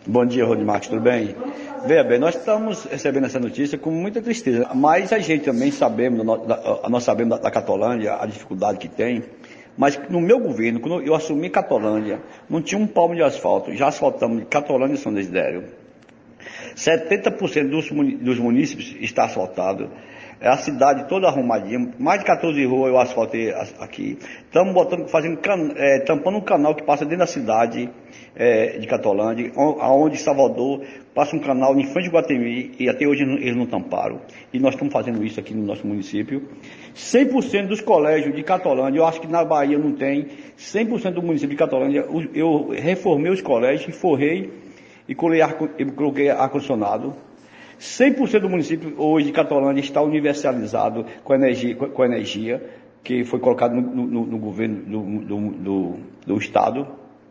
Bom dia, Rodimarcos, tudo bem? Veja bem, nós estamos recebendo essa notícia com muita tristeza, mas a gente também sabemos, nós sabemos da Catolândia, a dificuldade que tem, mas no meu governo, quando eu assumi Catolândia, não tinha um palmo de asfalto, já asfaltamos Catolândia e São Desidério. 70% dos munícipes está asfaltado. É a cidade toda arrumadinha, mais de 14 ruas eu asfaltei aqui. Estamos tampando um canal que passa dentro da cidade de Catolândia, aonde Salvador passa um canal em frente de Guatemi e até hoje eles não tamparam. E nós estamos fazendo isso aqui no nosso município. 100% dos colégios de Catolândia, eu acho que na Bahia não tem, 100% do município de Catolândia, eu reformei os colégios, forrei e coloquei ar-condicionado. 100% do município hoje de Catolândia está universalizado com energia que foi colocado no governo do estado.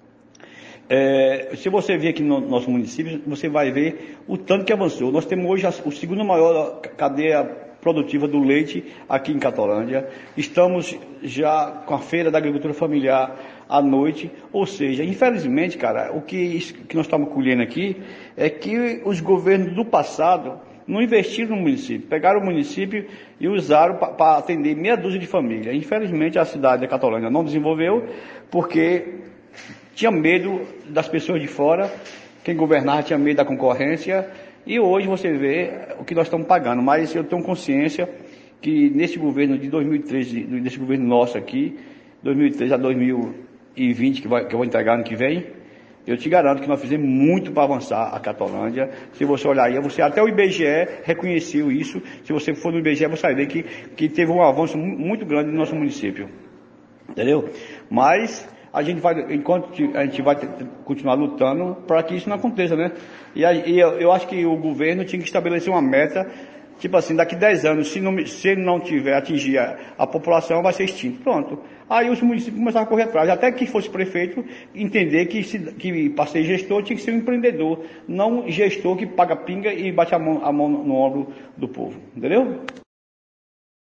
Se você vir aqui no nosso município, você vai ver o tanto que avançou. Nós temos hoje o segundo maior cadeia produtiva do leite aqui em Catolândia. Estamos já com a feira da agricultura familiar à noite, ou seja, infelizmente, cara, o que nós estamos colhendo aqui é que os governos do passado não investiram no município, pegaram o município e usaram para atender meia dúzia de famílias. Infelizmente, a cidade de Catolândia não desenvolveu porque tinha medo das pessoas de fora, quem governava tinha medo da concorrência, e hoje você vê o que nós estamos pagando. Mas eu tenho consciência que nesse governo de 2013, nesse governo nosso aqui, 2013 a 2020, que eu vou entregar ano que vem, eu te garanto que nós fizemos muito para avançar a Catolândia. Se você olhar aí, até o IBGE reconheceu isso. Se você for no IBGE, você vai ver que teve um avanço muito grande no nosso município. Entendeu? Mas a gente vai continuar lutando para que isso não aconteça, né? E eu acho que o governo tinha que estabelecer uma meta, tipo assim, daqui 10 anos, se ele não tiver atingir a população, vai ser extinto. Pronto. Aí os municípios começaram a correr atrás. Até que fosse prefeito, entender que para ser gestor tinha que ser um empreendedor, não gestor que paga pinga e bate a mão no ombro do povo. Entendeu?